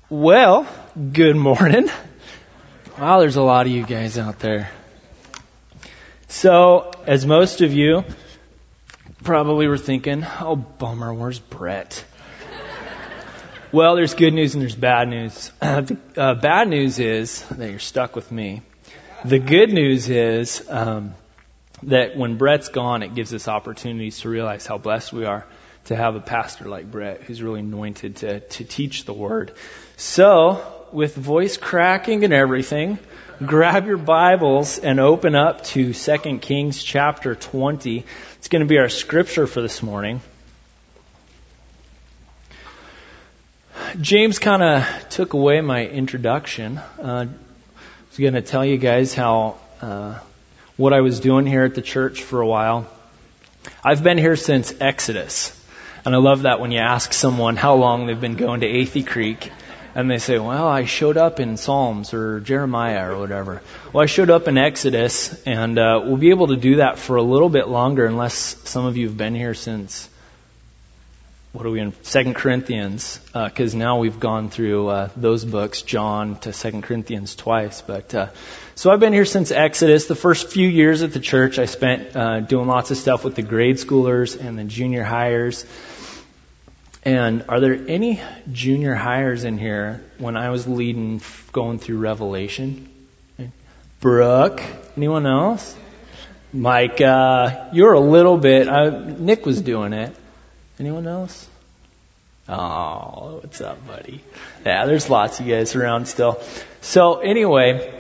Well, good morning. Wow, there's a lot of you guys out there. So, as most of you probably were thinking, oh, bummer, where's Brett? Well, there's good news and there's bad news. The bad news is that you're stuck with me. The good news is that when Brett's gone, it gives us opportunities to realize how blessed we are to have a pastor like Brett who's really anointed to teach the Word. So, with voice cracking and everything, grab your Bibles and open up to 2 Kings chapter 20. It's going to be our scripture for this morning. James kind of took away my introduction. I was going to tell you guys how what I was doing here at the church for a while. I've been here since Exodus. And I love that when you ask someone how long they've been going to Athey Creek. And they say, well, I showed up in Psalms or Jeremiah or whatever. Well, I showed up in Exodus, and we'll be able to do that for a little bit longer unless some of you have been here since, what are we in, 2 Corinthians, because now we've gone through those books, John to 2 Corinthians twice. But so I've been here since Exodus. The first few years at the church, I spent doing lots of stuff with the grade schoolers and the junior hires. And are there any junior hires in here when I was leading, going through Revelation? Brooke? Anyone else? Mike, you're a little bit, Nick was doing it. Anyone else? Oh, what's up, buddy? Yeah, there's lots of you guys around still. So anyway,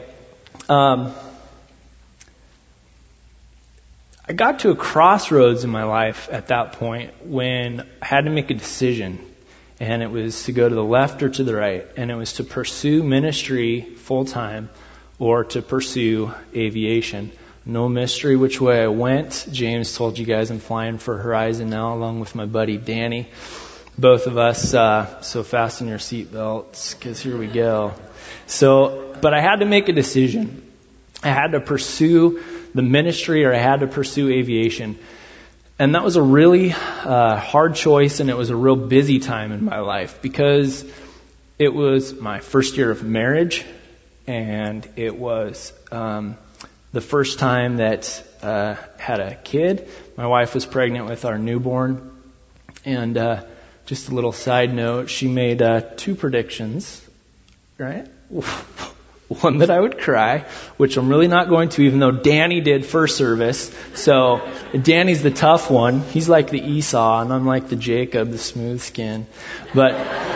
I got to a crossroads in my life at that point when I had to make a decision. And it was to go to the left or to the right. And it was to pursue ministry full-time or to pursue aviation. No mystery which way I went. James told you guys I'm flying for Horizon now along with my buddy Danny. Both of us, so fasten your seatbelts because here we go. But I had to make a decision. I had to pursue the ministry or I had to pursue aviation. And that was a really hard choice, and it was a real busy time in my life because it was my first year of marriage, and it was the first time that I had a kid. My wife was pregnant with our newborn. And just a little side note, she made 2 predictions, right? One that I would cry, which I'm really not going to, even though Danny did first service. So Danny's the tough one. He's like the Esau, and I'm like the Jacob, the smooth skin. But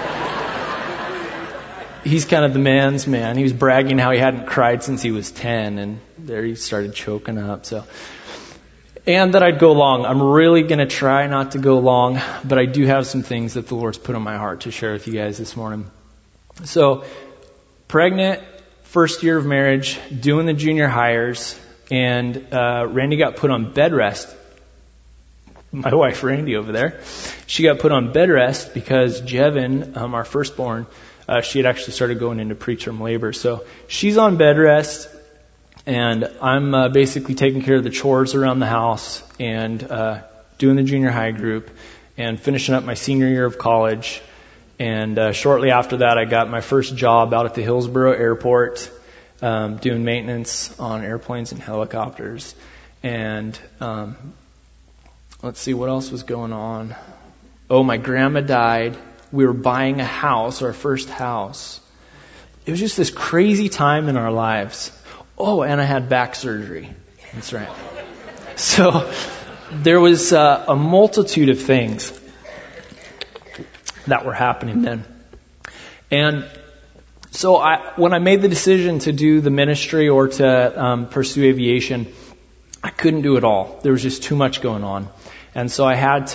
he's kind of the man's man. He was bragging how he hadn't cried since he was 10, and there he started choking up. And that I'd go long. I'm really going to try not to go long, but I do have some things that the Lord's put on my heart to share with you guys this morning. So, pregnant, first year of marriage, doing the junior hires, and Randy got put on bed rest. My wife, Randy, over there. She got put on bed rest because Jevin, our firstborn, she had actually started going into preterm labor. So she's on bed rest, and I'm basically taking care of the chores around the house and doing the junior high group and finishing up my senior year of college. And shortly after that, I got my first job out at the Hillsborough Airport, doing maintenance on airplanes and helicopters. And let's see, what else was going on? Oh, my grandma died. We were buying a house, our first house. It was just this crazy time in our lives. Oh, and I had back surgery. That's right. So there was a multitude of things that were happening then. And so when I made the decision to do the ministry or to pursue aviation, I couldn't do it all. There was just too much going on. And so I had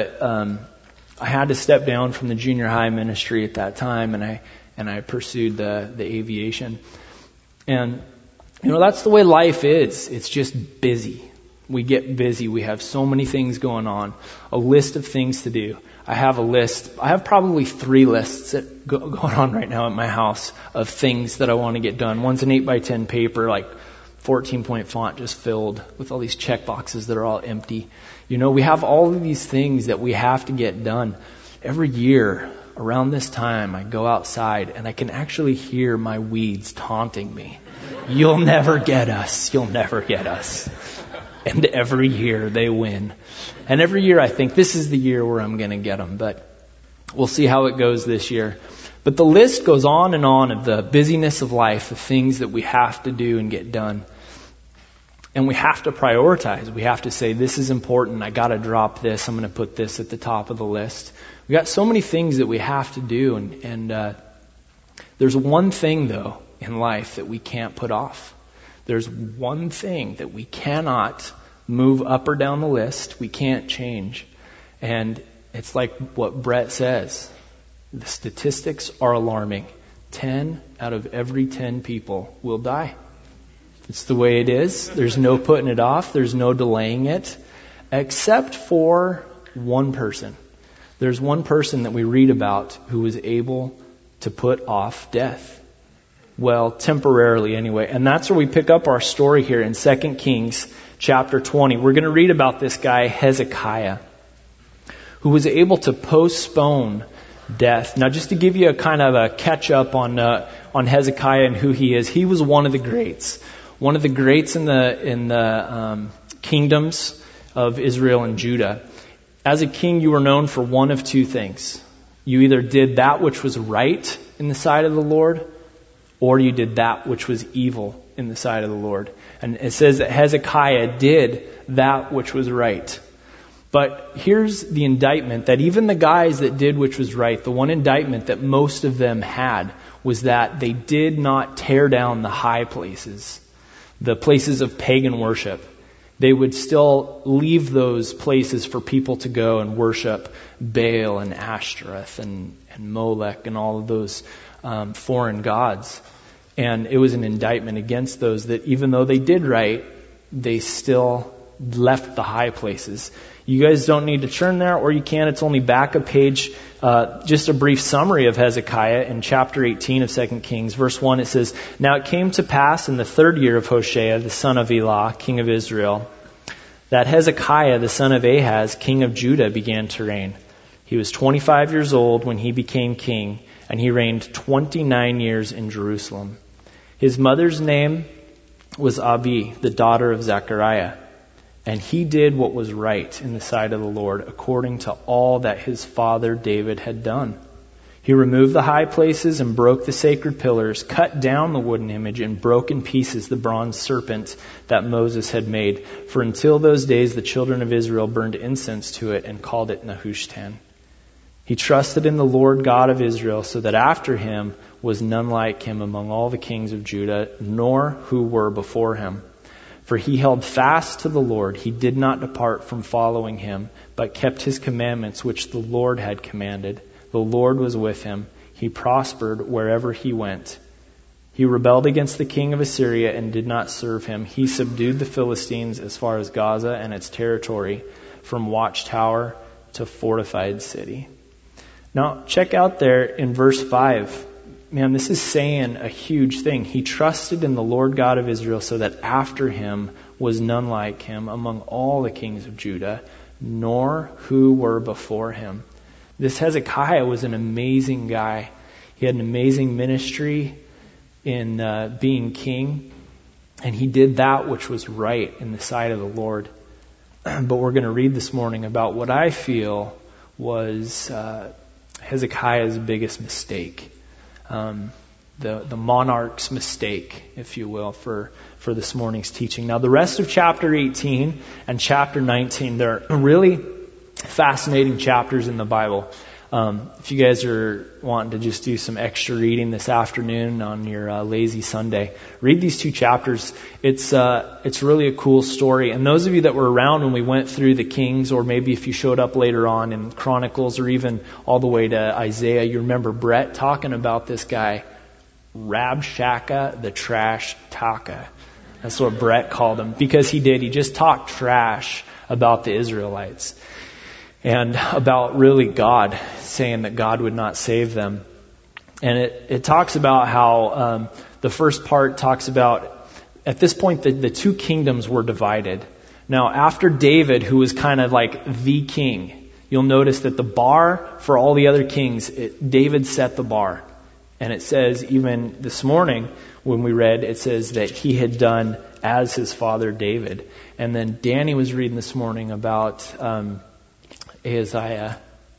to step down from the junior high ministry at that time, and I pursued the aviation. And that's the way life is. It's just busy. We get busy. We have so many things going on. A list of things to do. I have a list. I have probably 3 lists that going on right now at my house of things that I want to get done. One's an 8x10 paper, like 14-point font, just filled with all these check boxes that are all empty. We have all of these things that we have to get done. Every year around this time, I go outside and I can actually hear my weeds taunting me. You'll never get us. You'll never get us. And every year they win. And every year I think this is the year where I'm going to get them. But we'll see how it goes this year. But the list goes on of the busyness of life, the things that we have to do and get done. And we have to prioritize. We have to say, this is important. I got to drop this. I'm going to put this at the top of the list. We got so many things that we have to do. And there's one thing, though, in life that we can't put off. There's one thing that we cannot move up or down the list. We can't change. And it's like what Brett says. The statistics are alarming. 10 out of every 10 people will die. It's the way it is. There's no putting it off. There's no delaying it. Except for one person. There's one person that we read about who was able to put off death. Well, temporarily anyway. And that's where we pick up our story here in 2 Kings chapter 20. We're going to read about this guy, Hezekiah, who was able to postpone death. Now, just to give you a kind of a catch up on Hezekiah and who he is, he was one of the greats. One of the greats in the kingdoms of Israel and Judah. As a king, you were known for one of two things. You either did that which was right in the sight of the Lord, or you did that which was evil in the sight of the Lord. And it says that Hezekiah did that which was right. But here's the indictment, that even the guys that did which was right, the one indictment that most of them had was that they did not tear down the high places, the places of pagan worship. They would still leave those places for people to go and worship Baal and Ashtoreth and Molech and all of those foreign gods. And it was an indictment against those that even though they did right, they still left the high places. You guys don't need to turn there, or you can. It's only back a page. Just a brief summary of Hezekiah in chapter 18 of 2 Kings. Verse 1, it says, "Now it came to pass in the 3rd year of Hoshea, the son of Elah, king of Israel, that Hezekiah, the son of Ahaz, king of Judah, began to reign. He was 25 years old when he became king, and he reigned 29 years in Jerusalem. His mother's name was Abi, the daughter of Zechariah. And he did what was right in the sight of the Lord, according to all that his father David had done. He removed the high places and broke the sacred pillars, cut down the wooden image, and broke in pieces the bronze serpent that Moses had made. For until those days the children of Israel burned incense to it and called it Nehushtan. He trusted in the Lord God of Israel, so that after him was none like him among all the kings of Judah, nor who were before him. For he held fast to the Lord. He did not depart from following him, but kept his commandments which the Lord had commanded. The Lord was with him. He prospered wherever he went. He rebelled against the king of Assyria and did not serve him. He subdued the Philistines as far as Gaza and its territory, from watchtower to fortified city." Now, check out there in verse 5. Man, this is saying a huge thing. He trusted in the Lord God of Israel, so that after him was none like him among all the kings of Judah, nor who were before him. This Hezekiah was an amazing guy. He had an amazing ministry in being king, and he did that which was right in the sight of the Lord. But we're going to read this morning about what I feel was Hezekiah's biggest mistake. The monarch's mistake, if you will, for this morning's teaching. Now, the rest of chapter 18 and chapter 19, they're really fascinating chapters in the Bible. If you guys are wanting to just do some extra reading this afternoon on your lazy Sunday, read these 2 chapters. It's really a cool story. And those of you that were around when we went through the Kings, or maybe if you showed up later on in Chronicles, or even all the way to Isaiah, you remember Brett talking about this guy, Rabshakeh the Trash Taka. That's what Brett called him, because he did. He just talked trash about the Israelites. And about really God, saying that God would not save them. And it talks about how the first part talks about, at this point, the 2 kingdoms were divided. Now, after David, who was kind of like the king, you'll notice that the bar for all the other kings, David set the bar. And it says, even this morning when we read, it says that he had done as his father David. And then Danny was reading this morning about Amaziah,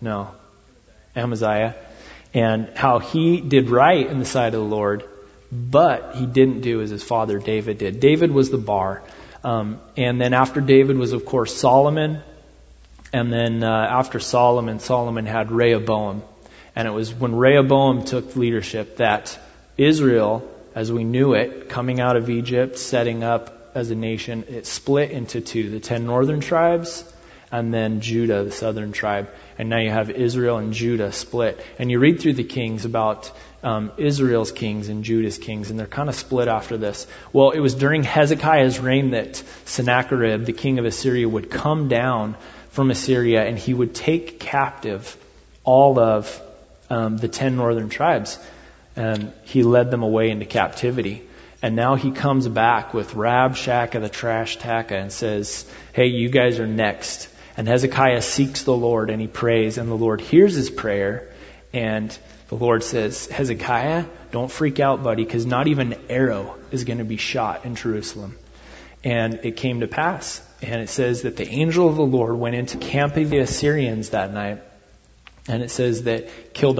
and how he did right in the sight of the Lord, but he didn't do as his father David did. David was the bar. And then after David was, of course, Solomon. And then after Solomon had Rehoboam. And it was when Rehoboam took leadership that Israel, as we knew it, coming out of Egypt, setting up as a nation, it split into two, the 10 northern tribes and then Judah, the southern tribe. And now you have Israel and Judah split. And you read through the kings about Israel's kings and Judah's kings, and they're kind of split after this. Well, it was during Hezekiah's reign that Sennacherib, the king of Assyria, would come down from Assyria, and he would take captive all of the 10 northern tribes. And he led them away into captivity. And now he comes back with Rabshakeh the trash taka and says, hey, you guys are next. And Hezekiah seeks the Lord and he prays, and the Lord hears his prayer. And the Lord says, Hezekiah, don't freak out, buddy, because not even an arrow is going to be shot in Jerusalem. And it came to pass. And it says that the angel of the Lord went into camp of the Assyrians that night. And it says that killed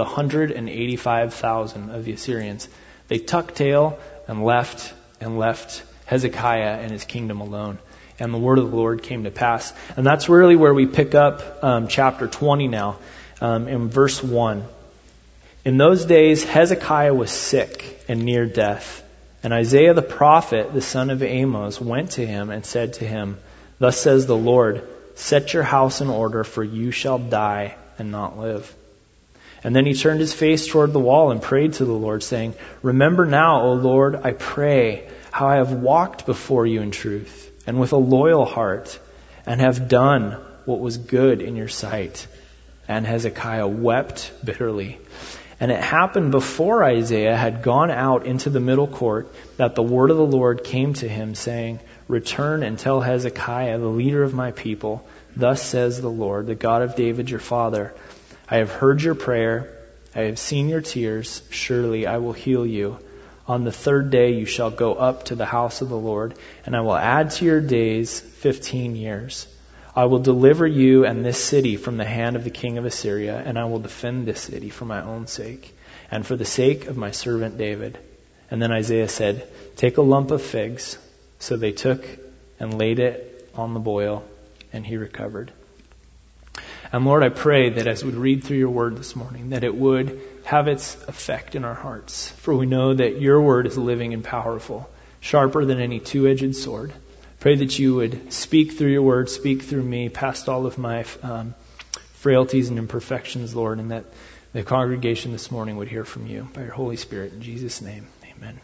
185,000 of the Assyrians. They tucked tail and left Hezekiah and his kingdom alone. And the word of the Lord came to pass. And that's really where we pick up chapter 20 now, in verse 1. In those days, Hezekiah was sick and near death. And Isaiah the prophet, the son of Amos, went to him and said to him, thus says the Lord, set your house in order, for you shall die and not live. And then he turned his face toward the wall and prayed to the Lord, saying, remember now, O Lord, I pray, how I have walked before you in truth and with a loyal heart, and have done what was good in your sight. And Hezekiah wept bitterly. And it happened before Isaiah had gone out into the middle court that the word of the Lord came to him, saying, return and tell Hezekiah, the leader of my people, thus says the Lord, the God of David your father, I have heard your prayer, I have seen your tears, surely I will heal you. On the third day you shall go up to the house of the Lord, and I will add to your days 15 years. I will deliver you and this city from the hand of the king of Assyria, and I will defend this city for my own sake, and for the sake of my servant David. And then Isaiah said, take a lump of figs. So they took and laid it on the boil, and he recovered. And Lord, I pray that as we read through your word this morning, that it would have its effect in our hearts. For we know that your word is living and powerful, sharper than any two-edged sword. Pray that you would speak through your word, speak through me, past all of my frailties and imperfections, Lord, and that the congregation this morning would hear from you by your Holy Spirit. In Jesus' name, amen.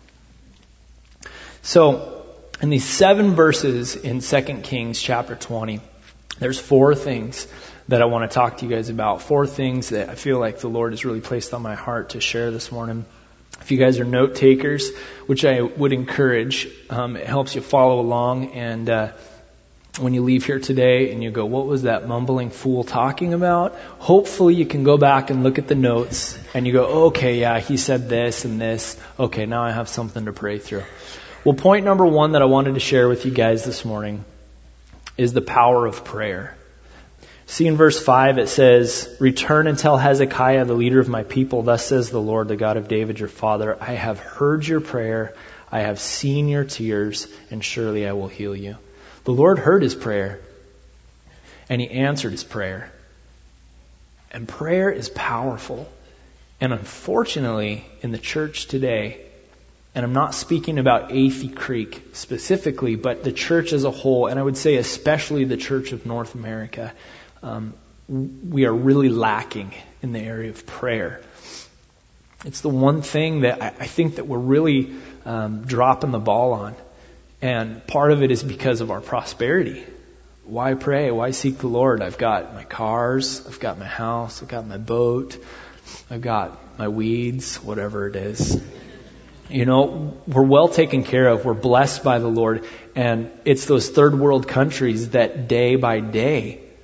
So, in these 7 verses in 2 Kings chapter 20, there's 4 things that I want to talk to you guys about. 4 things that I feel like the Lord has really placed on my heart to share this morning. If you guys are note takers, which I would encourage, it helps you follow along. And when you leave here today and you go, what was that mumbling fool talking about? Hopefully you can go back and look at the notes and you go, okay, yeah, he said this and this. Okay, now I have something to pray through. Well, point number 1 that I wanted to share with you guys this morning is the power of prayer. See in verse 5 it says, return and tell Hezekiah, the leader of my people, thus says the Lord, the God of David your father, I have heard your prayer, I have seen your tears, and surely I will heal you. The Lord heard his prayer, and he answered his prayer. And prayer is powerful. And unfortunately, in the church today, and I'm not speaking about Athey Creek specifically, but the church as a whole, and I would say especially the Church of North America, we are really lacking in the area of prayer. It's the one thing that I think that we're really dropping the ball on. And part of it is because of our prosperity. Why pray? Why seek the Lord? I've got my cars, I've got my house, I've got my boat, I've got my weeds, whatever it is. You know, we're well taken care of. We're blessed by the Lord. And it's those third world countries that day by day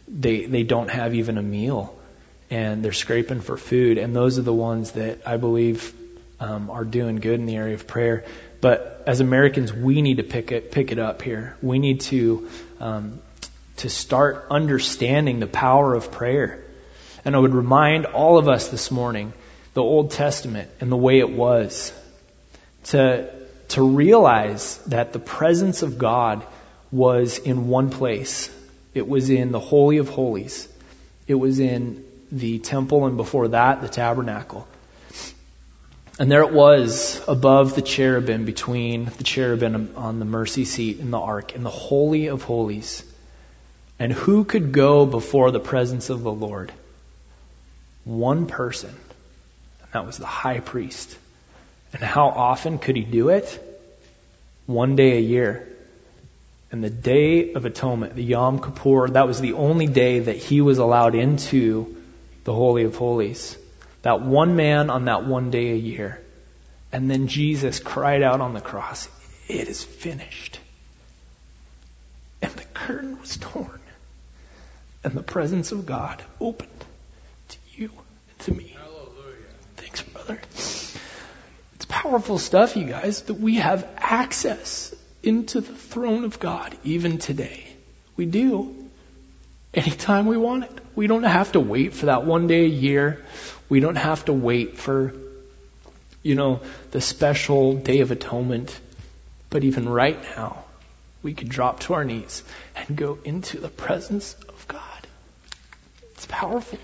they don't have even a meal, and they're scraping for food. And those are the ones that I believe are doing good in the area of prayer. But as Americans, we need to pick it up here. We need to start understanding the power of prayer. And I would remind all of us this morning, the Old Testament and the way it was, to realize that the presence of God was in one place. It was in the Holy of Holies. It was in the temple, and before that, the tabernacle. And there it was above the cherubim, between the cherubim on the mercy seat and the ark, in the Holy of Holies. And who could go before the presence of the Lord? One person. And that was the high priest. And how often could he do it? One day a year. And the Day of Atonement, the Yom Kippur, that was the only day that he was allowed into the Holy of Holies. That one man on that one day a year. And then Jesus cried out on the cross, "It is finished." And the curtain was torn. And the presence of God opened to you and to me. Hallelujah. Thanks, brother. It's powerful stuff, you guys, that we have access into the throne of God even today. We do. Anytime we want it. We don't have to wait for that one day a year. We don't have to wait for, the special Day of Atonement. But even right now, we could drop to our knees and go into the presence of God. It's powerful.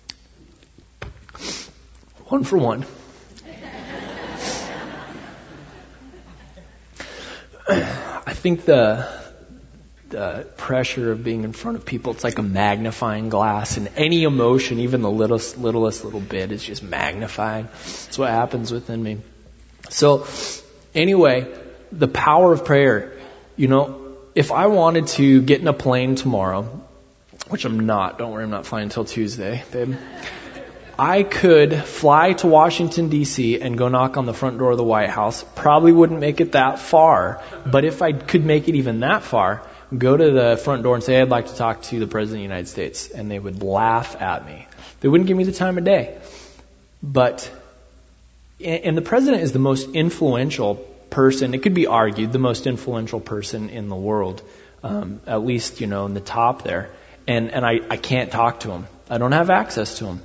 One for one. I think the pressure of being in front of people, it's like a magnifying glass, and any emotion, even the littlest little bit, is just magnified. That's what happens within me. So anyway, the power of prayer. If I wanted to get in a plane tomorrow, which I'm not, don't worry, I'm not flying until Tuesday, babe. I could fly to Washington, D.C. and go knock on the front door of the White House. Probably wouldn't make it that far. But if I could make it even that far, go to the front door and say, "I'd like to talk to the President of the United States." And they would laugh at me. They wouldn't give me the time of day. And the President is the most influential person. It could be argued the most influential person in the world. At least, in the top there. And I can't talk to him. I don't have access to him.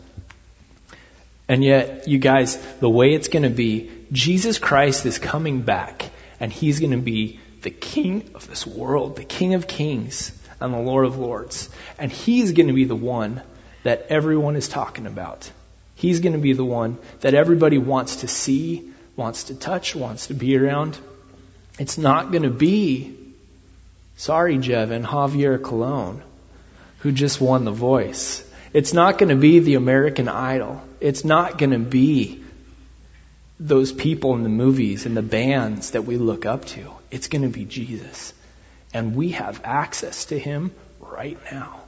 And yet, you guys, the way it's going to be, Jesus Christ is coming back, and he's going to be the King of this world, the King of Kings and the Lord of Lords. And he's going to be the one that everyone is talking about. He's going to be the one that everybody wants to see, wants to touch, wants to be around. It's not going to be, sorry, Jevin, Javier Colon, who just won The Voice. It's not going to be the American Idol. It's not going to be those people in the movies and the bands that we look up to. It's going to be Jesus. And we have access to him right now.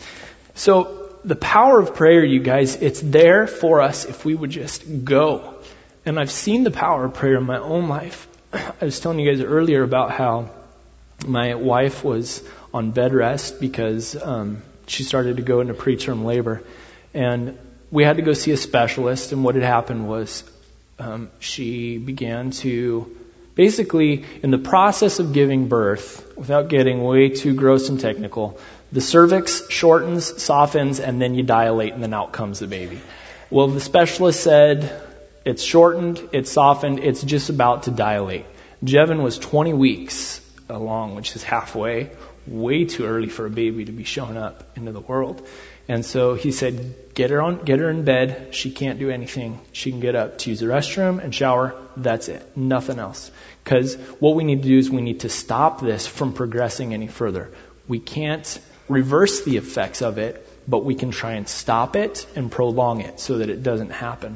So the power of prayer, you guys, it's there for us if we would just go. And I've seen the power of prayer in my own life. I was telling you guys earlier about how my wife was on bed rest because she started to go into preterm labor. And we had to go see a specialist. And what had happened was she began to, basically, in the process of giving birth, without getting way too gross and technical, the cervix shortens, softens, and then you dilate, and then out comes the baby. Well, the specialist said, it's shortened, it's softened, it's just about to dilate. Jevin was 20 weeks along, which is halfway, way too early for a baby to be showing up into the world. And so he said, get her in bed. She can't do anything. She can get up to use the restroom and shower. That's it. Nothing else. Because what we need to do is we need to stop this from progressing any further. We can't reverse the effects of it, but we can try and stop it and prolong it so that it doesn't happen.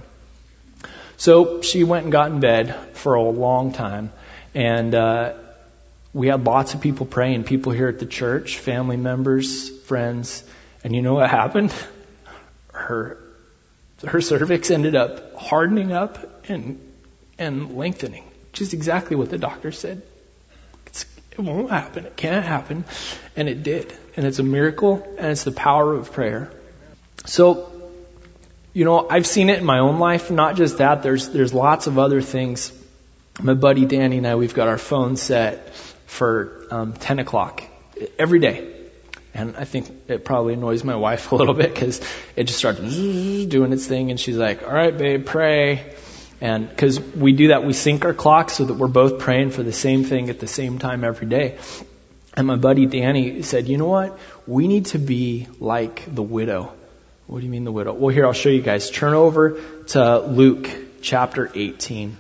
So she went and got in bed for a long time. And we had lots of people praying, people here at the church, family members, friends. And you know what happened? Her cervix ended up hardening up and lengthening, which is exactly what the doctor said. It won't happen. It can't happen. And it did. And it's a miracle, and it's the power of prayer. So, I've seen it in my own life. Not just that. There's lots of other things. My buddy Danny and I, we've got our phone set for 10 o'clock every day. And I think it probably annoys my wife a little bit because it just starts doing its thing. And she's like, all right, babe, pray. And because we do that, we sync our clocks so that we're both praying for the same thing at the same time every day. And my buddy Danny said, you know what? We need to be like the widow. What do you mean the widow? Well, here, I'll show you guys. Turn over to Luke chapter 18.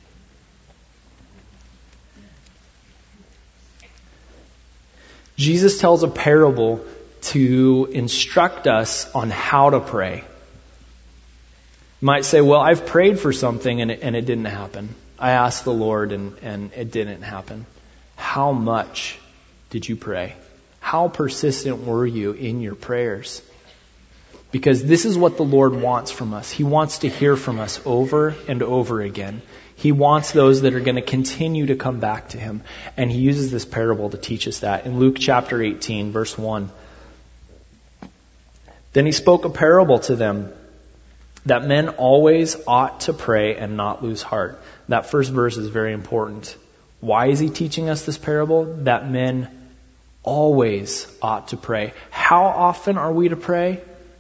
Jesus tells a parable to instruct us on how to pray. You might say, well, I've prayed for something and it didn't happen. I asked the Lord and it didn't happen. How much did you pray? How persistent were you in your prayers? Because this is what the Lord wants from us. He wants to hear from us over and over again. He wants those that are going to continue to come back to Him. And He uses this parable to teach us that. In Luke chapter 18, verse 1. Then He spoke a parable to them that men always ought to pray and not lose heart. That first verse is very important. Why is He teaching us this parable? That men always ought to pray. How often are we to pray?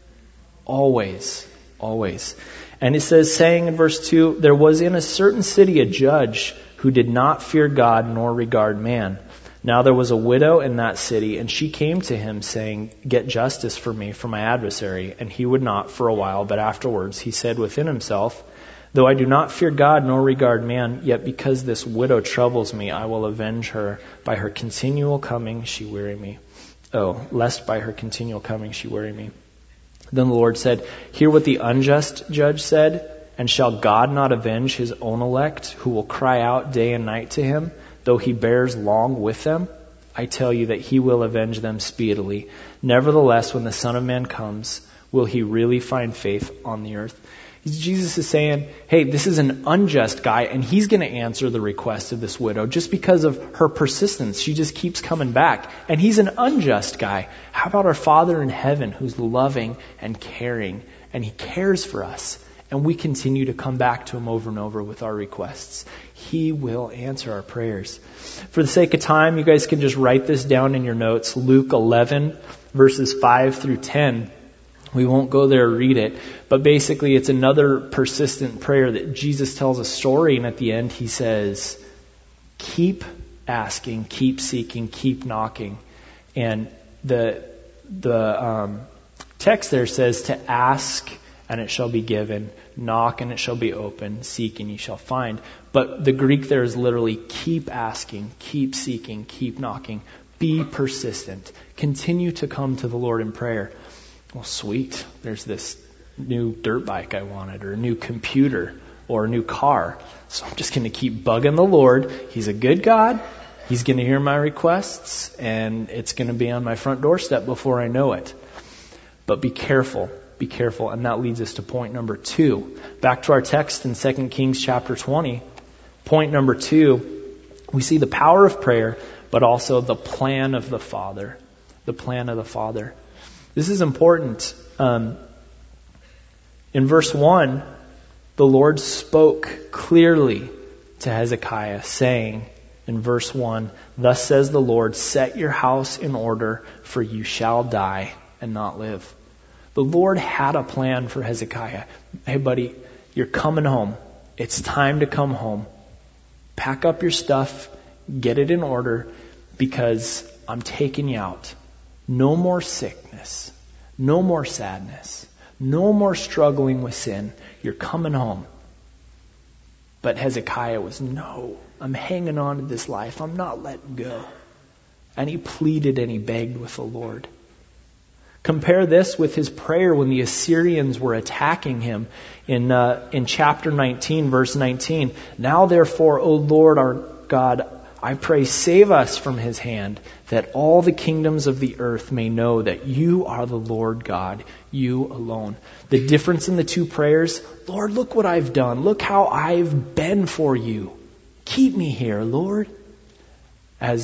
Always. Always. And it says, saying in verse 2, there was in a certain city a judge who did not fear God nor regard man. Now there was a widow in that city, and she came to him, saying, get justice for me from my adversary. And he would not for a while, but afterwards he said within himself, though I do not fear God nor regard man, yet because this widow troubles me, I will avenge her. By her continual coming she weary me. Oh, lest by her continual coming she weary me. Then the Lord said, hear what the unjust judge said, and shall God not avenge His own elect, who will cry out day and night to Him, though He bears long with them? I tell you that He will avenge them speedily. Nevertheless, when the Son of Man comes, will He really find faith on the earth? Jesus is saying, hey, this is an unjust guy, and He's going to answer the request of this widow just because of her persistence. She just keeps coming back. And He's an unjust guy. How about our Father in heaven, who's loving and caring, and He cares for us, and we continue to come back to Him over and over with our requests? He will answer our prayers. For the sake of time, you guys can just write this down in your notes. Luke 11, verses 5 through 10. We won't go there or read it, but basically it's another persistent prayer that Jesus tells a story, and at the end He says, keep asking, keep seeking, keep knocking. And the text there says to ask and it shall be given, knock and it shall be open, seek and ye shall find. But the Greek there is literally keep asking, keep seeking, keep knocking, be persistent, continue to come to the Lord in prayer. Well, sweet, there's this new dirt bike I wanted, or a new computer, or a new car. So I'm just going to keep bugging the Lord. He's a good God. He's going to hear my requests, and it's going to be on my front doorstep before I know it. But be careful, and that leads us to point number 2. Back to our text in 2 Kings chapter 20. Point number 2, we see the power of prayer, but also the plan of the Father. The plan of the Father. This is important. In verse 1, the Lord spoke clearly to Hezekiah, saying in verse 1, thus says the Lord, set your house in order, for you shall die and not live. The Lord had a plan for Hezekiah. Hey buddy, you're coming home. It's time to come home. Pack up your stuff, get it in order, because I'm taking you out. No more sickness. No more sadness. No more struggling with sin. You're coming home. But Hezekiah was, no, I'm hanging on to this life. I'm not letting go. And he pleaded and he begged with the Lord. Compare this with his prayer when the Assyrians were attacking him in chapter 19, verse 19. Now therefore, O Lord our God, I pray, save us from his hand, that all the kingdoms of the earth may know that you are the Lord God, you alone. The difference in the two prayers, Lord, look what I've done. Look how I've been for you. Keep me here, Lord. As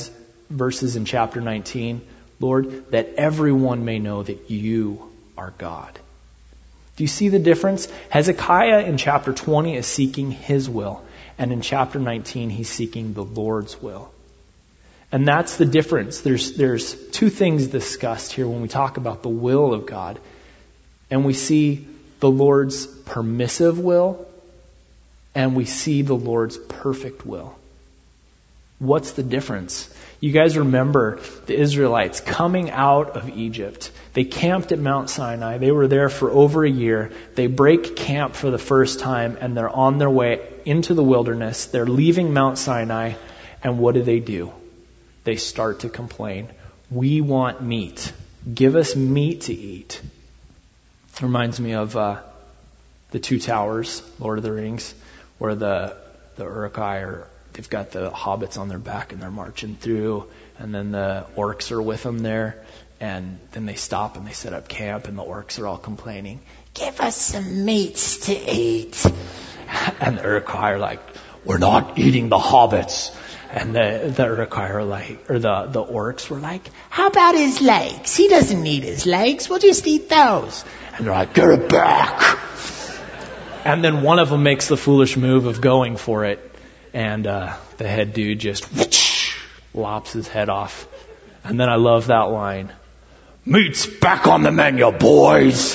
verses in chapter 19, Lord, that everyone may know that you are God. Do you see the difference? Hezekiah in chapter 20 is seeking his will, and in chapter 19 he's seeking the Lord's will. And that's the difference. There's two things discussed here when we talk about the will of God. And we see the Lord's permissive will, and we see the Lord's perfect will. What's the difference? You guys remember the Israelites coming out of Egypt. They camped at Mount Sinai. They were there for over a year. They break camp for the first time, and they're on their way into the wilderness. They're leaving Mount Sinai, and what do? They start to complain. We want meat. Give us meat to eat. Reminds me of the Two Towers, Lord of the Rings, where the Uruk-hai they've got the hobbits on their back and they're marching through, and then the orcs are with them there, and then they stop and they set up camp, and the orcs are all complaining, "Give us some meats to eat." And the Uruk-hai are like, "We're not eating the hobbits." And the Uruk-hai are like, or the orcs were like, "How about his legs? He doesn't need his legs. We'll just eat those." And they're like, "Get it back." And then one of them makes the foolish move of going for it. And the head dude just lops his head off. And then I love that line, "Meat's back on the menu, boys."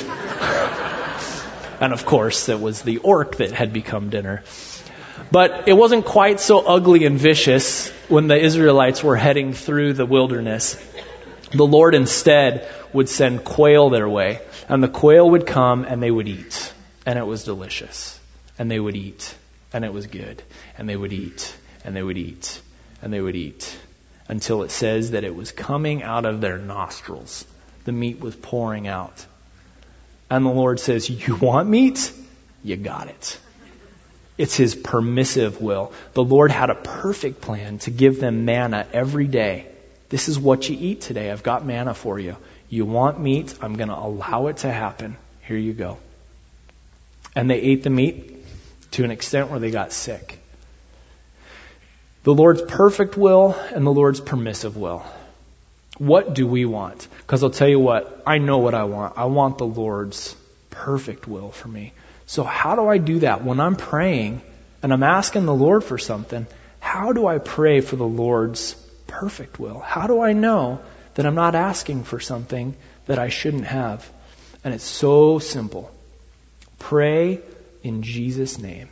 And of course, it was the orc that had become dinner. But it wasn't quite so ugly and vicious when the Israelites were heading through the wilderness. The Lord instead would send quail their way. And the quail would come and they would eat. And it was delicious. And they would eat. And it was good. And they would eat. And they would eat. And they would eat. Until it says that it was coming out of their nostrils. The meat was pouring out. And the Lord says, "You want meat? You got it." It's His permissive will. The Lord had a perfect plan to give them manna every day. This is what you eat today. I've got manna for you. You want meat? I'm going to allow it to happen. Here you go. And they ate the meat to an extent where they got sick. The Lord's perfect will and the Lord's permissive will. What do we want? Because I'll tell you what, I know what I want. I want the Lord's perfect will for me. So how do I do that? When I'm praying and I'm asking the Lord for something, how do I pray for the Lord's perfect will? How do I know that I'm not asking for something that I shouldn't have? And it's so simple. Pray in Jesus' name.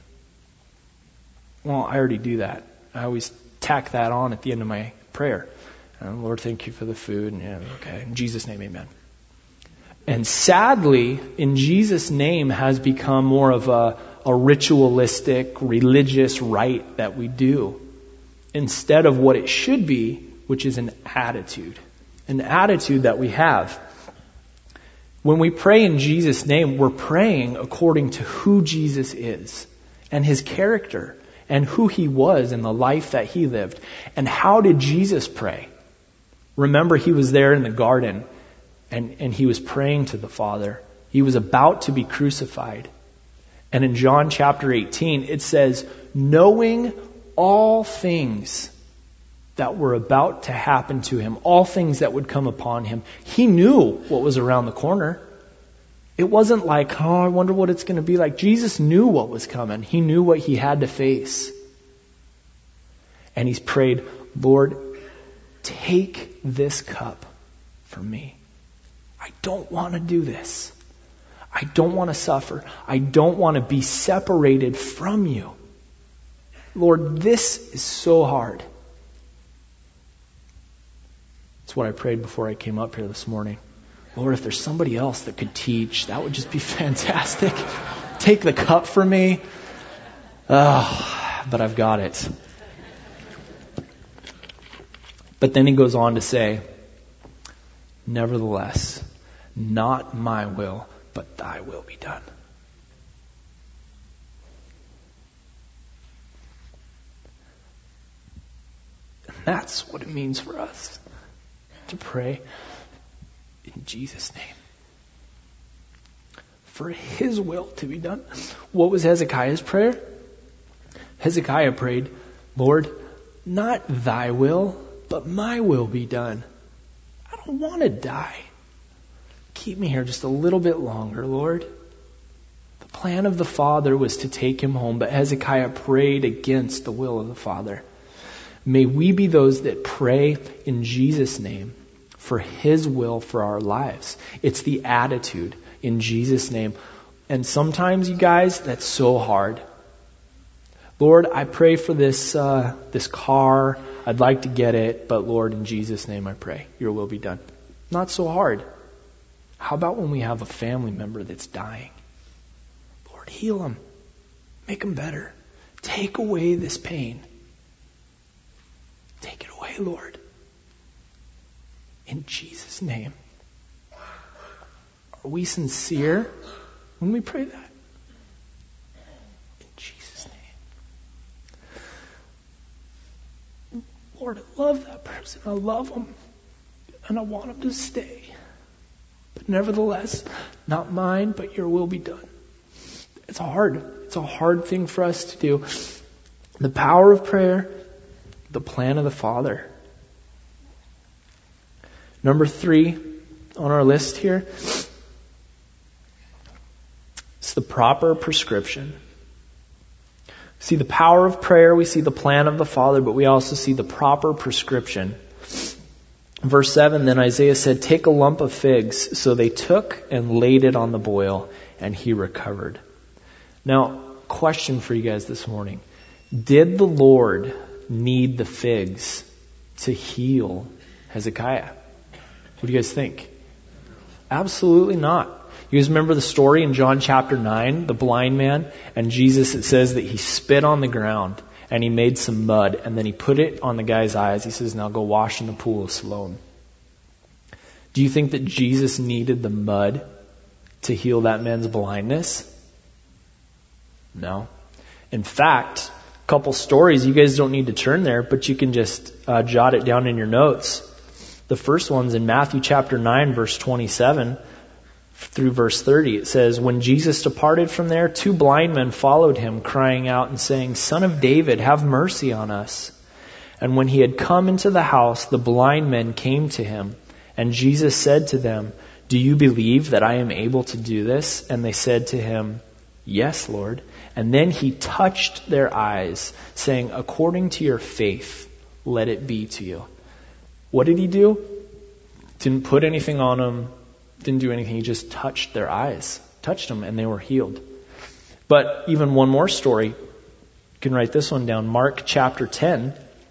Well, I already do that. I always tack that on at the end of my prayer. Lord, thank you for the food. And, yeah, okay, in Jesus' name, amen. And sadly, in Jesus' name has become more of a ritualistic, religious rite that we do, instead of what it should be, which is an attitude that we have. When we pray in Jesus' name, we're praying according to who Jesus is and His character and who He was and the life that He lived. And how did Jesus pray? Remember, He was there in the garden. And He was praying to the Father. He was about to be crucified. And in John chapter 18, it says, knowing all things that were about to happen to Him, all things that would come upon Him, He knew what was around the corner. It wasn't like, oh, I wonder what it's going to be like. Jesus knew what was coming. He knew what He had to face. And He's prayed, Lord, take this cup from me. I don't want to do this. I don't want to suffer. I don't want to be separated from you. Lord, this is so hard. That's what I prayed before I came up here this morning. Lord, if there's somebody else that could teach, that would just be fantastic. Take the cup from me. Oh, but I've got it. But then He goes on to say, nevertheless, not my will, but thy will be done. And that's what it means for us to pray in Jesus' name. For His will to be done. What was Hezekiah's prayer? Hezekiah prayed, Lord, not thy will, but my will be done. I don't want to die. Keep me here just a little bit longer, Lord. The plan of the Father was to take him home, but Hezekiah prayed against the will of the Father. May we be those that pray in Jesus' name for his will for our lives. It's the attitude in Jesus' name. And sometimes, you guys, that's so hard. Lord, I pray for this car. I'd like to get it, but Lord, in Jesus' name I pray, your will be done. Not so hard. How about when we have a family member that's dying? Lord, heal them. Make them better. Take away this pain. Take it away, Lord. In Jesus' name. Are we sincere when we pray that? In Jesus' name. Lord, I love that person. I love them. And I want them to stay. But nevertheless, not mine, but your will be done. It's hard. It's a hard thing for us to do. The power of prayer, the plan of the Father. Number 3 on our list here, it's the proper prescription. See the power of prayer, we see the plan of the Father, but we also see the proper prescription. Verse 7, then Isaiah said, take a lump of figs. So they took and laid it on the boil, and he recovered. Now, question for you guys this morning. Did the Lord need the figs to heal Hezekiah? What do you guys think? Absolutely not. You guys remember the story in John chapter 9, the blind man? And Jesus, it says that he spit on the ground and he made some mud and then he put it on the guy's eyes. He says, now go wash in the pool of Siloam. Do you think that Jesus needed the mud to heal that man's blindness? No. In fact, a couple stories, you guys don't need to turn there, but you can just jot it down in your notes. The first one's in Matthew chapter 9, verse 27 through verse 30. It says, when Jesus departed from there, 2 blind men followed him, crying out and saying, Son of David, have mercy on us. And when he had come into the house, the blind men came to him. And Jesus said to them, do you believe that I am able to do this? And they said to him, yes, Lord. And then he touched their eyes, saying, according to your faith, let it be to you. What did he do? Didn't put anything on them, didn't do anything. He just touched their eyes, touched them, and they were healed. But even one more story. You can write this one down. Mark chapter 10.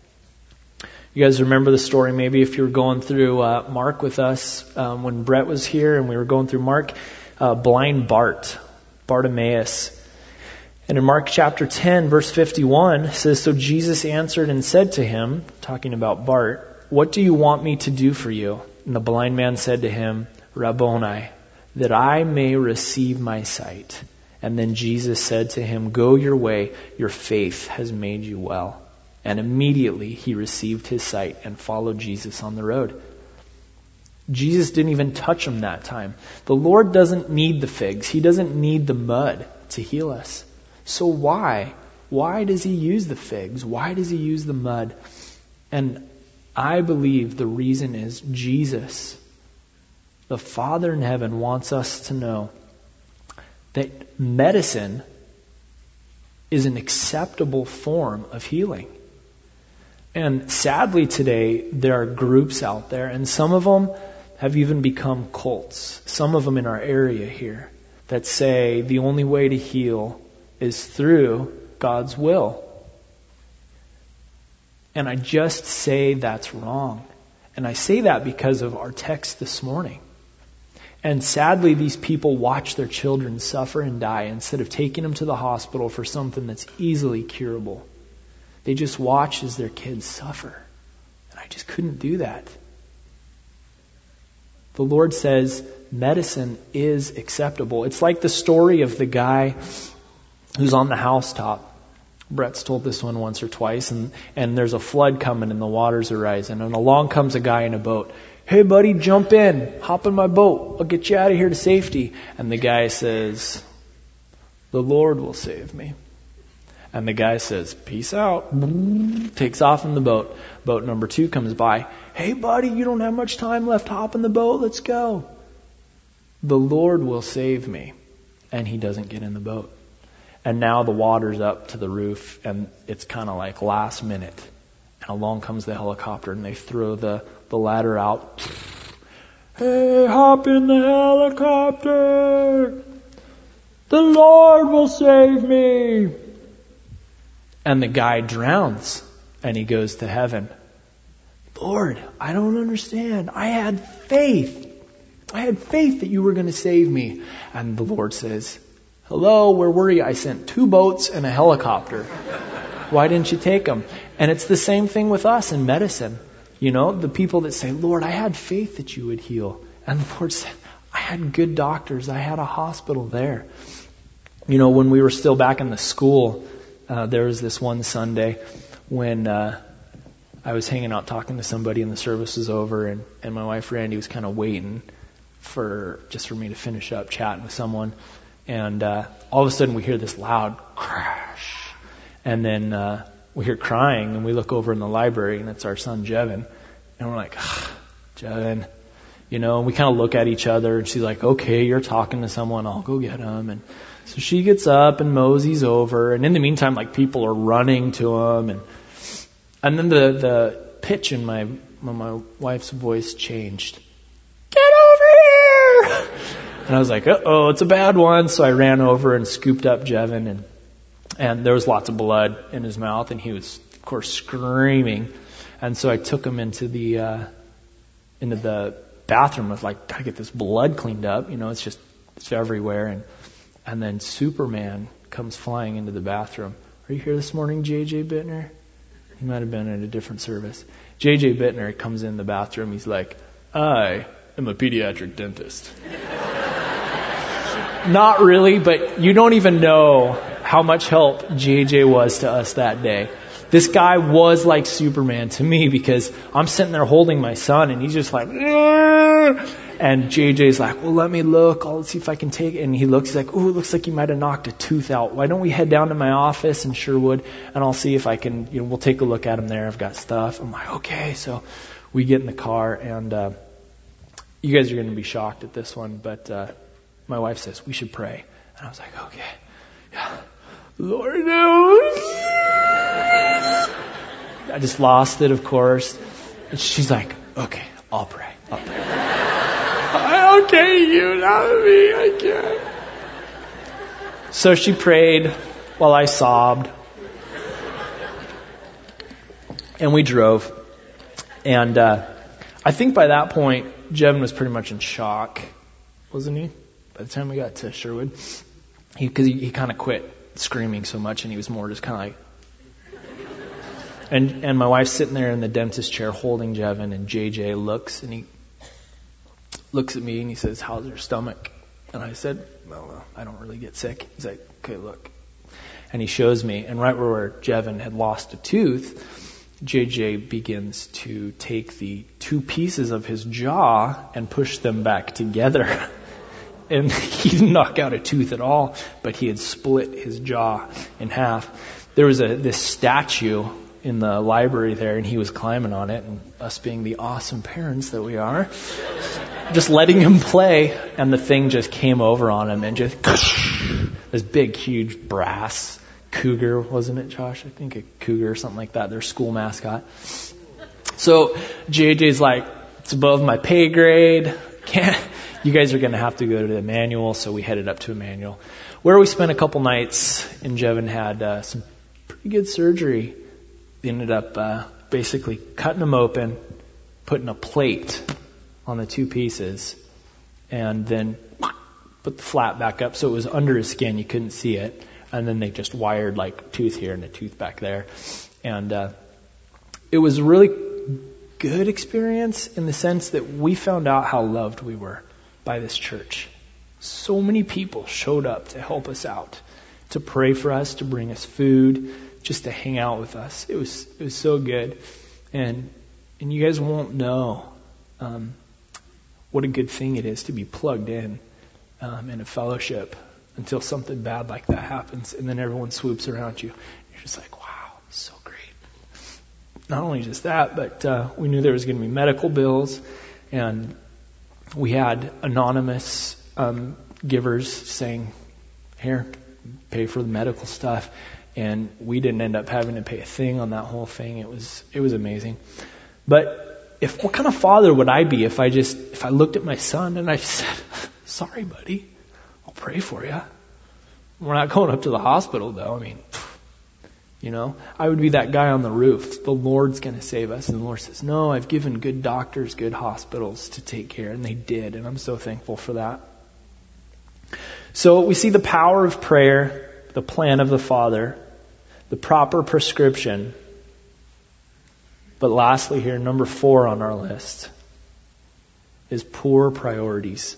You guys remember the story maybe if you were going through Mark with us when Brett was here and we were going through Mark. Blind Bartimaeus. And in Mark chapter 10, verse 51, it says, so Jesus answered and said to him, talking about Bart, what do you want me to do for you? And the blind man said to him, Rabboni, that I may receive my sight. And then Jesus said to him, go your way, your faith has made you well. And immediately he received his sight and followed Jesus on the road. Jesus didn't even touch him that time. The Lord doesn't need the figs. He doesn't need the mud to heal us. So why? Why does he use the figs? Why does he use the mud? And I believe the reason is Jesus, the Father in heaven, wants us to know that medicine is an acceptable form of healing. And sadly today, there are groups out there, and some of them have even become cults. Some of them in our area here that say the only way to heal is through God's will. And I just say that's wrong. And I say that because of our text this morning. And sadly, these people watch their children suffer and die instead of taking them to the hospital for something that's easily curable. They just watch as their kids suffer. And I just couldn't do that. The Lord says medicine is acceptable. It's like the story of the guy who's on the housetop. Brett's told this one once or twice, and there's a flood coming and the waters are rising, and along comes a guy in a boat. Hey buddy, jump in, hop in my boat, I'll get you out of here to safety. And the guy says, the Lord will save me. And the guy says, peace out. Takes off in the boat. Boat number 2 comes by. Hey, buddy, you don't have much time left. Hop in the boat. Let's go. The Lord will save me. And he doesn't get in the boat. And now the water's up to the roof, and it's kind of like last minute. And along comes the helicopter, and they throw the ladder out. Hey, hop in the helicopter. The Lord will save me. And the guy drowns, and he goes to heaven. Lord, I don't understand. I had faith. I had faith that you were going to save me. And the Lord says, hello, where were you? I sent 2 boats and a helicopter. Why didn't you take them? And it's the same thing with us in medicine. You know, the people that say, Lord, I had faith that you would heal. And the Lord said, I had good doctors. I had a hospital there. You know, when we were still back in the school, there was this one Sunday when I was hanging out talking to somebody and the service was over, and my wife Randy was kind of waiting for me to finish up chatting with someone. And all of a sudden we hear this loud crash. And then we hear crying, and we look over in the library, and it's our son Jevin. And we're like, Jevin, you know, and we kind of look at each other, and she's like, okay, you're talking to someone, I'll go get him. And so she gets up and moseys over, and in the meantime, like, people are running to him, and then the pitch in my wife's voice changed. Get over here! And I was like, uh-oh, it's a bad one. So I ran over and scooped up Jevin, and there was lots of blood in his mouth, and he was, of course, screaming. And so I took him into the bathroom with, like, gotta get this blood cleaned up. You know, it's everywhere. And then Superman comes flying into the bathroom. Are you here this morning, J.J. Bittner? He might have been at a different service. J.J. Bittner comes in the bathroom. He's like, I am a pediatric dentist. Not really, but you don't even know how much help JJ was to us that day. This guy was like Superman to me, because I'm sitting there holding my son, and he's just like, and JJ's like, well, let me look. I'll see if I can take it. And he looks, he's like, oh, it looks like you might have knocked a tooth out. Why don't we head down to my office in Sherwood, and I'll see if I can, we'll take a look at him there. I've got stuff. I'm like, okay. So we get in the car, and you guys are going to be shocked at this one, but my wife says, we should pray. And I was like, okay. Yeah. Lord knows. I just lost it, of course. And she's like, okay, I'll pray. Okay, you, not me, I can't. So she prayed while I sobbed. And we drove. And I think by that point, Jevin was pretty much in shock, wasn't he? By the time we got to Sherwood, because he kind of quit screaming so much, and he was more just kind of like. And my wife's sitting there in the dentist chair holding Jevin, and JJ looks, and he looks at me and he says, "How's your stomach?" And I said, "Well, I don't really get sick." He's like, "Okay, look." And he shows me, and right where Jevin had lost a tooth, JJ begins to take the 2 pieces of his jaw and push them back together. And he didn't knock out a tooth at all, but he had split his jaw in half. There was this statue in the library there, and he was climbing on it, and us being the awesome parents that we are, just letting him play, and the thing just came over on him, and just this big, huge brass cougar, wasn't it, Josh? I think a cougar or something like that, their school mascot. So JJ's like, it's above my pay grade. You guys are going to have to go to Emmanuel. So we headed up to Emmanuel, where we spent a couple nights, and Jevin had some pretty good surgery. They ended up basically cutting him open, putting a plate on the 2 pieces, and then put the flap back up so it was under his skin. You couldn't see it. And then they just wired like a tooth here and a tooth back there. And it was a really good experience in the sense that we found out how loved we were by this church. So many people showed up to help us out, to pray for us, to bring us food, just to hang out with us. It was so good. And you guys won't know what a good thing it is to be plugged in a fellowship until something bad like that happens, and then everyone swoops around you You're just like, wow, so great. Not only just that, but we knew there was going to be medical bills, and we had anonymous givers saying, here, pay for the medical stuff. And we didn't end up having to pay a thing on that whole thing. It was amazing. But what kind of father would I be if I looked at my son and I said, sorry, buddy, I'll pray for you. We're not going up to the hospital, though. I mean, I would be that guy on the roof. The Lord's going to save us. And the Lord says, no, I've given good doctors, good hospitals to take care. And they did. And I'm so thankful for that. So we see the power of prayer, the plan of the Father, the proper prescription. But lastly here, number 4 on our list is poor priorities.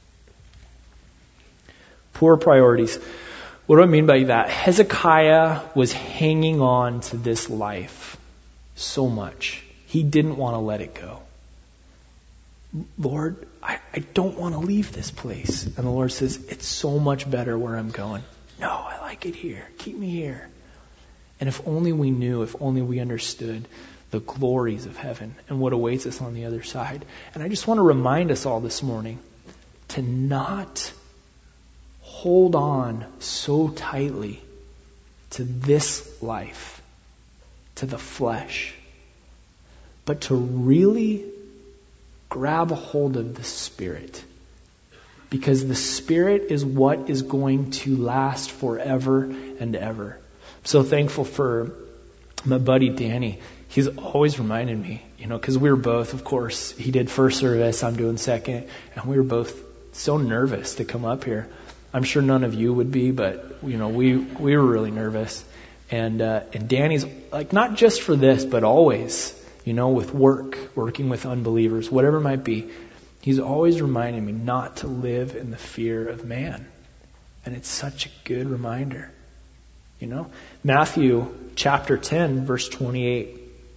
Poor priorities. What do I mean by that? Hezekiah was hanging on to this life so much. He didn't want to let it go. Lord, I don't want to leave this place. And the Lord says, it's so much better where I'm going. No, I like it here. Keep me here. And if only we knew, if only we understood the glories of heaven and what awaits us on the other side. And I just want to remind us all this morning to not hold on so tightly to this life, to the flesh, but to really grab a hold of the Spirit. Because the Spirit is what is going to last forever and ever. I'm so thankful for my buddy Danny. He's always reminded me, because we were both, of course, he did first service, I'm doing second, and we were both so nervous to come up here. I'm sure none of you would be, but, we were really nervous. And Danny's, like, not just for this, but always, with working with unbelievers, whatever it might be, he's always reminding me not to live in the fear of man. And it's such a good reminder. Matthew chapter 10, verse 28.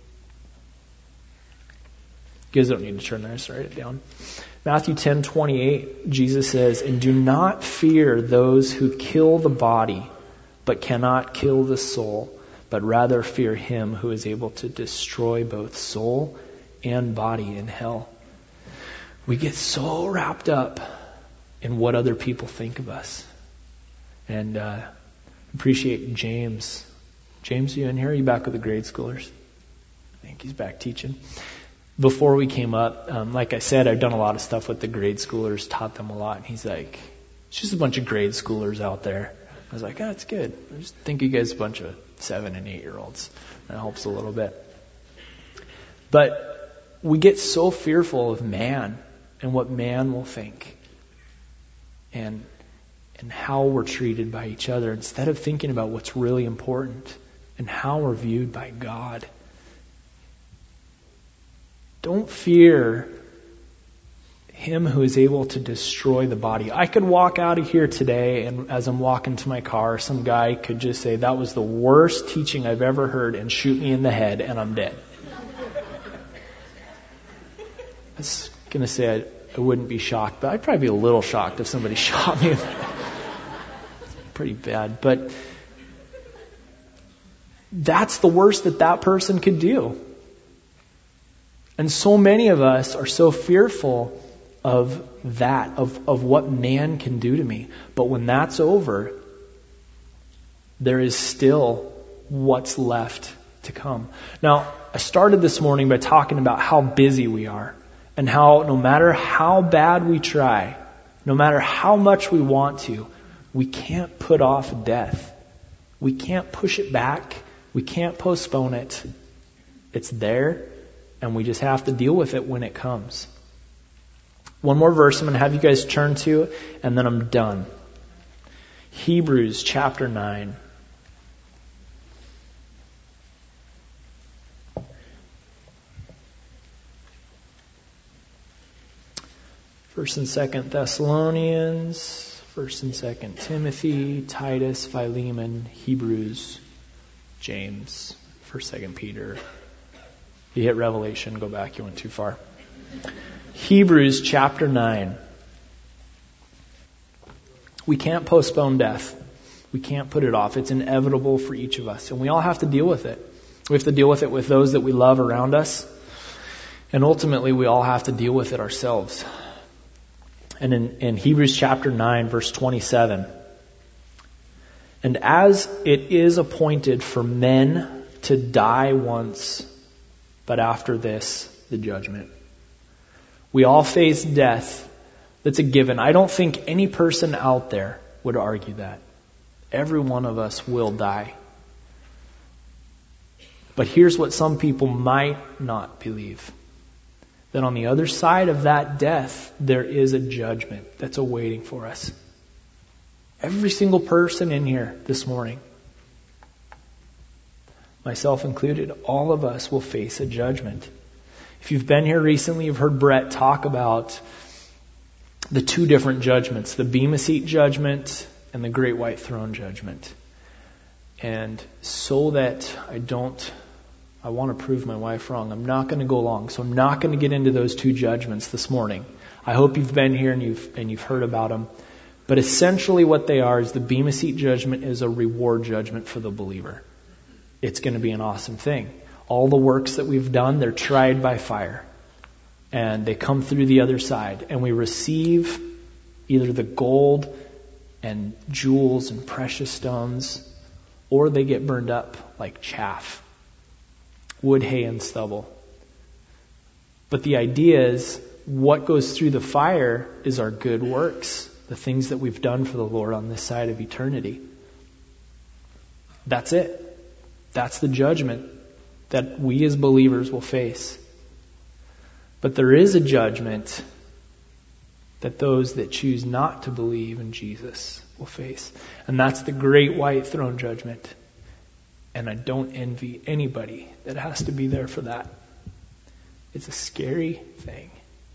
You guys don't need to turn there, just write it down. Matthew 10:28, Jesus says, and do not fear those who kill the body, but cannot kill the soul, but rather fear him who is able to destroy both soul and body in hell. We get so wrapped up in what other people think of us. And appreciate James. James, you in here? Are you back with the grade schoolers? I think he's back teaching. Before we came up, like I said, I've done a lot of stuff with the grade schoolers, taught them a lot. And he's like, it's just a bunch of grade schoolers out there. I was like, it's good. I just think you guys are a bunch of 7 and 8-year-olds. That helps a little bit. But we get so fearful of man and what man will think. And how we're treated by each other instead of thinking about what's really important and how we're viewed by God. Don't fear him who is able to destroy the body. I could walk out of here today, and as I'm walking to my car, some guy could just say, that was the worst teaching I've ever heard, and shoot me in the head, and I'm dead. I was going to say I wouldn't be shocked, but I'd probably be a little shocked if somebody shot me in the head. Pretty bad. But that's the worst that person could do. And so many of us are so fearful of that, of what man can do to me. But when that's over, there is still what's left to come. Now, I started this morning by talking about how busy we are and how no matter how bad we try, no matter how much we want to, we can't put off death. We can't push it back. We can't postpone it. It's there. And we just have to deal with it when it comes. One more verse I'm going to have you guys turn to, and then I'm done. Hebrews chapter 9. First and Second Thessalonians, First and Second Timothy, Titus, Philemon, Hebrews, James, First, Second Peter. You hit Revelation, go back, you went too far. Hebrews chapter 9. We can't postpone death. We can't put it off. It's inevitable for each of us, and we all have to deal with it. We have to deal with it with those that we love around us, and ultimately we all have to deal with it ourselves. And in Hebrews chapter 9, verse 27, and as it is appointed for men to die once, but after this, the judgment. We all face death. That's a given. I don't think any person out there would argue that. Every one of us will die. But here's what some people might not believe. That on the other side of that death, there is a judgment that's awaiting for us. Every single person in here this morning, myself included, all of us will face a judgment. If you've been here recently, you've heard Brett talk about the two different judgments, the Bema Seat judgment and the Great White Throne judgment. And so that I want to prove my wife wrong, I'm not going to go long. So I'm not going to get into those two judgments this morning. I hope you've been here and you've heard about them. But essentially what they are is the Bema Seat judgment is a reward judgment for the believer. It's going to be an awesome thing. All the works that we've done, they're tried by fire. And they come through the other side. And we receive either the gold and jewels and precious stones, or they get burned up like chaff. Wood, hay, and stubble. But the idea is, what goes through the fire is our good works. The things that we've done for the Lord on this side of eternity. That's it. That's the judgment that we as believers will face. But there is a judgment that those that choose not to believe in Jesus will face. And that's the Great White Throne judgment. And I don't envy anybody that has to be there for that. It's a scary thing.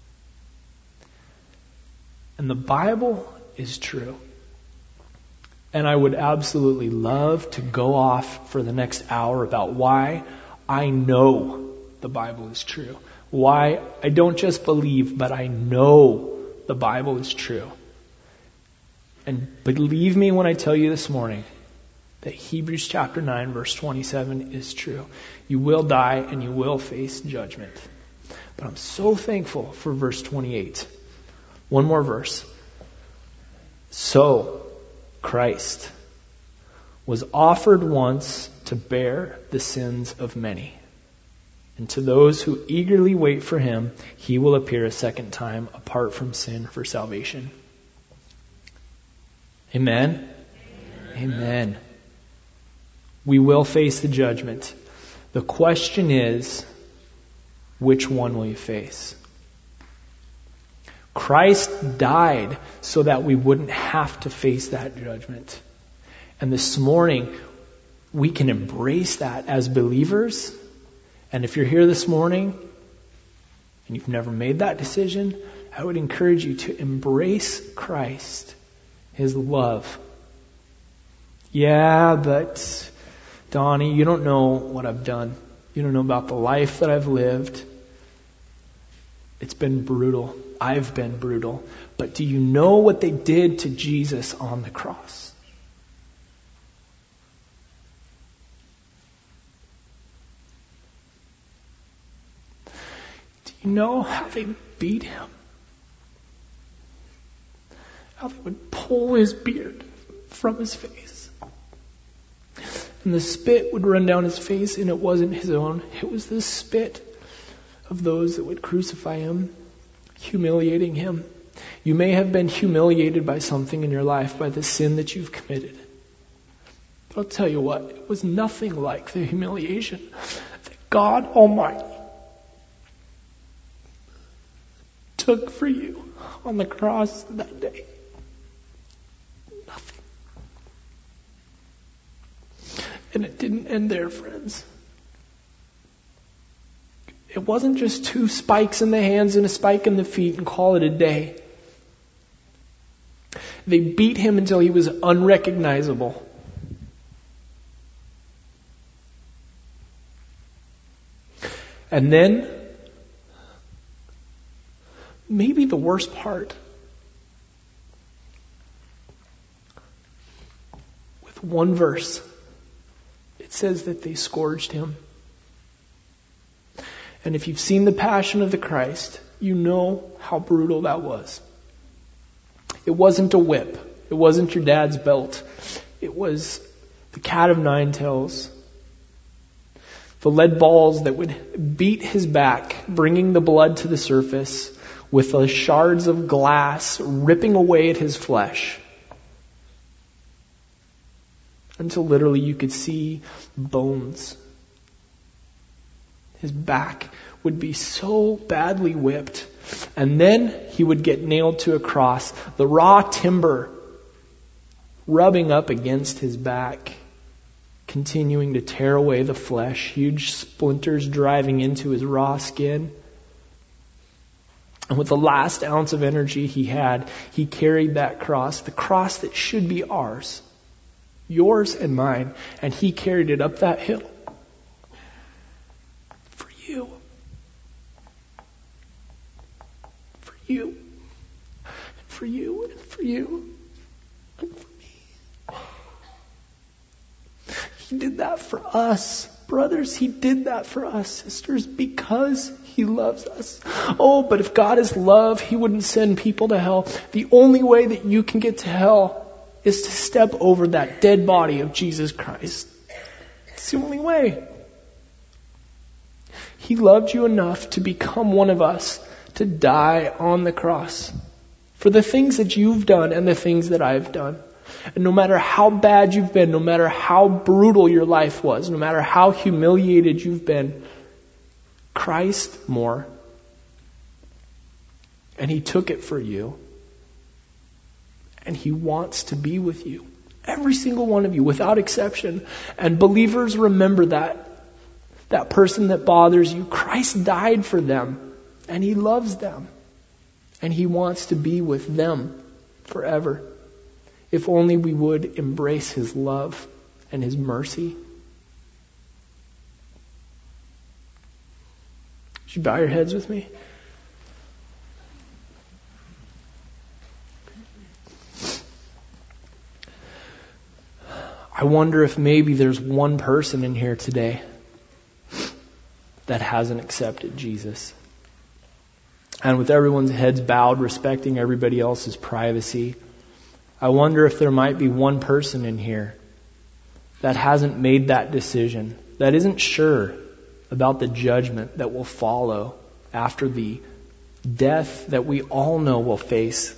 And the Bible is true. And I would absolutely love to go off for the next hour about why I know the Bible is true. Why I don't just believe, but I know the Bible is true. And believe me when I tell you this morning that Hebrews chapter 9 verse 27 is true. You will die and you will face judgment. But I'm so thankful for verse 28. One more verse. So, Christ was offered once to bear the sins of many. And to those who eagerly wait for him, he will appear a second time apart from sin for salvation. Amen? Amen. We will face the judgment. The question is, which one will you face? Christ died so that we wouldn't have to face that judgment. And this morning, we can embrace that as believers. And if you're here this morning and you've never made that decision, I would encourage you to embrace Christ, his love. Yeah, but Donnie, you don't know what I've done. You don't know about the life that I've lived. It's been brutal. I've been brutal. But do you know what they did to Jesus on the cross? Do you know how they beat him? How they would pull his beard from his face. And the spit would run down his face, and it wasn't his own. It was the spit of those that would crucify him, humiliating him. You may have been humiliated by something in your life, by the sin that you've committed. But I'll tell you what, it was nothing like the humiliation that God Almighty took for you on the cross that day. Nothing. And it didn't end there, friends. It wasn't just 2 spikes in the hands and a spike in the feet and call it a day. They beat him until he was unrecognizable. And then, maybe the worst part, with one verse, it says that they scourged him. And if you've seen the Passion of the Christ, you know how brutal that was. It wasn't a whip. It wasn't your dad's belt. It was the cat of nine tails. The lead balls that would beat his back, bringing the blood to the surface, with the shards of glass ripping away at his flesh. Until literally you could see bones. His back would be so badly whipped. And then he would get nailed to a cross. The raw timber rubbing up against his back, continuing to tear away the flesh, huge splinters driving into his raw skin. And with the last ounce of energy he had, he carried that cross, the cross that should be ours, yours and mine, and he carried it up that hill for you. For you. And for you. And for you. And for me. He did that for us. Brothers, he did that for us, sisters, because he loves us. Oh, but if God is love, he wouldn't send people to hell. The only way that you can get to hell is to step over that dead body of Jesus Christ. It's the only way. He loved you enough to become one of us, to die on the cross for the things that you've done and the things that I've done. And no matter how bad you've been, no matter how brutal your life was, no matter how humiliated you've been, Christ more. And he took it for you. And he wants to be with you. Every single one of you, without exception. And believers, remember that. That person that bothers you, Christ died for them. And he loves them. And he wants to be with them forever. If only we would embrace his love and his mercy. Would you bow your heads with me? I wonder if maybe there's one person in here today that hasn't accepted Jesus. And with everyone's heads bowed, respecting everybody else's privacy, I wonder if there might be one person in here that hasn't made that decision, that isn't sure about the judgment that will follow after the death that we all know we'll face.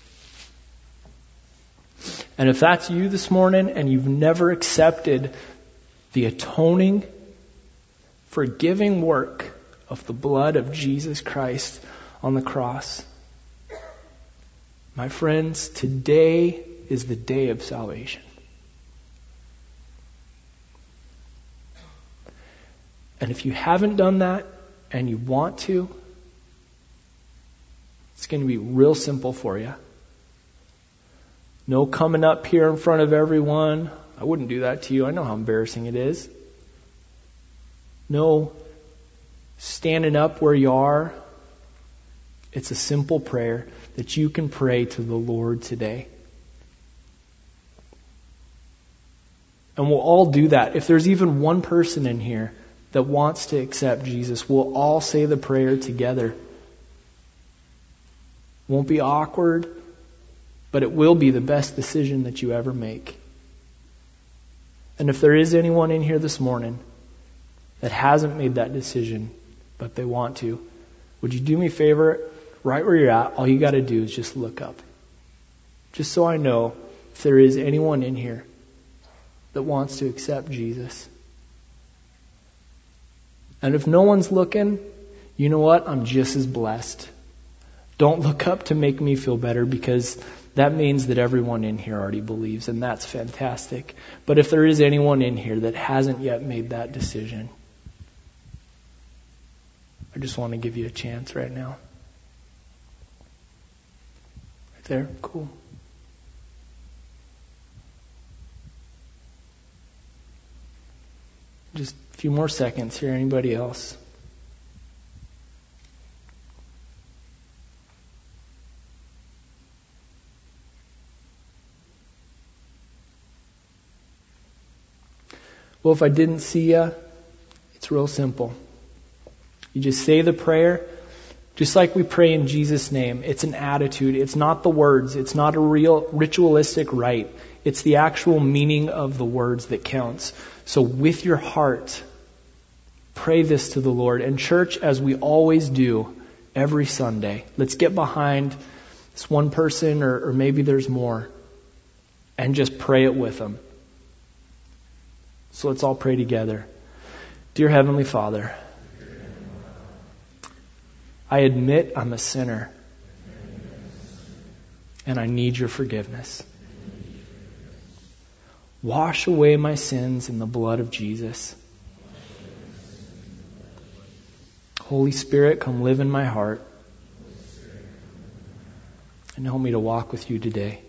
And if that's you this morning and you've never accepted the atoning, forgiving work of the blood of Jesus Christ on the cross, my friends, today is the day of salvation. And if you haven't done that and you want to, it's going to be real simple for you. No coming up here in front of everyone. I wouldn't do that to you. I know how embarrassing it is. No standing up where you are. It's a simple prayer that you can pray to the Lord today. And we'll all do that. If there's even one person in here that wants to accept Jesus, we'll all say the prayer together. Won't be awkward, but it will be the best decision that you ever make. And if there is anyone in here this morning that hasn't made that decision, but they want to, would you do me a favor? Right where you're at, all you got to do is just look up. Just so I know if there is anyone in here that wants to accept Jesus. And if no one's looking, you know what? I'm just as blessed. Don't look up to make me feel better, because that means that everyone in here already believes, and that's fantastic. But if there is anyone in here that hasn't yet made that decision, I just want to give you a chance right now. Right there? Cool. Just a few more seconds here. Anybody else? Well, if I didn't see you, it's real simple. You just say the prayer, just like we pray in Jesus' name. It's an attitude. It's not the words. It's not a real ritualistic rite. It's the actual meaning of the words that counts. So with your heart, pray this to the Lord. And church, as we always do every Sunday, let's get behind this one person, or maybe there's more, and just pray it with them. So let's all pray together. Dear Heavenly Father, I admit I'm a sinner and I need your forgiveness. Wash away my sins in the blood of Jesus. Holy Spirit, come live in my heart and help me to walk with you today.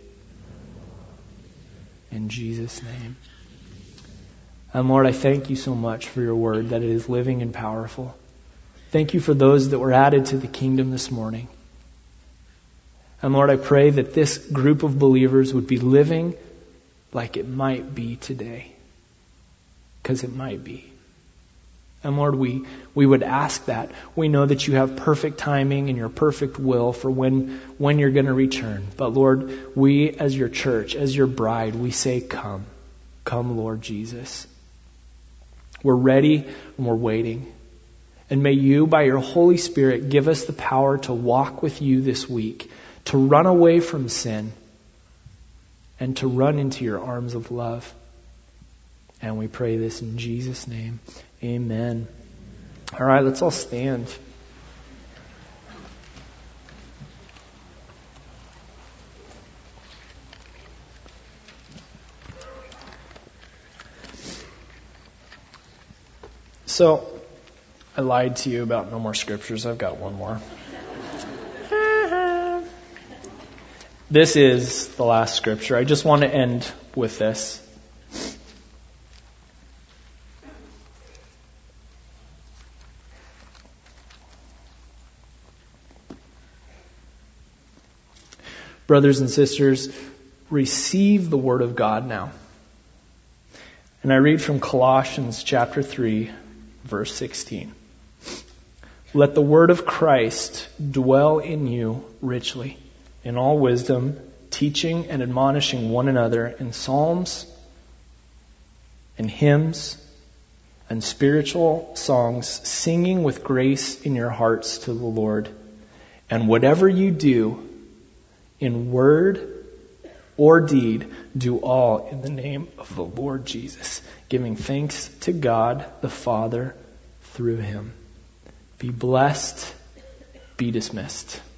In Jesus' name. And Lord, I thank you so much for your word, that it is living and powerful. Thank you for those that were added to the kingdom this morning. And Lord, I pray that this group of believers would be living like it might be today. Because it might be. And Lord, we would ask that. We know that you have perfect timing and your perfect will for when you're going to return. But Lord, we as your church, as your bride, we say, come. Come, Lord Jesus. We're ready and we're waiting. And may you, by your Holy Spirit, give us the power to walk with you this week, to run away from sin, and to run into your arms of love. And we pray this in Jesus' name. Amen. All right, let's all stand. So, I lied to you about no more scriptures. I've got one more. This is the last scripture. I just want to end with this. Brothers and sisters, receive the word of God now. And I read from Colossians chapter 3, verse 16. Let the word of Christ dwell in you richly, in all wisdom, teaching and admonishing one another in psalms and hymns and spiritual songs, singing with grace in your hearts to the Lord. And whatever you do, in word or deed, do all in the name of the Lord Jesus, giving thanks to God the Father through him. Be blessed. Be dismissed.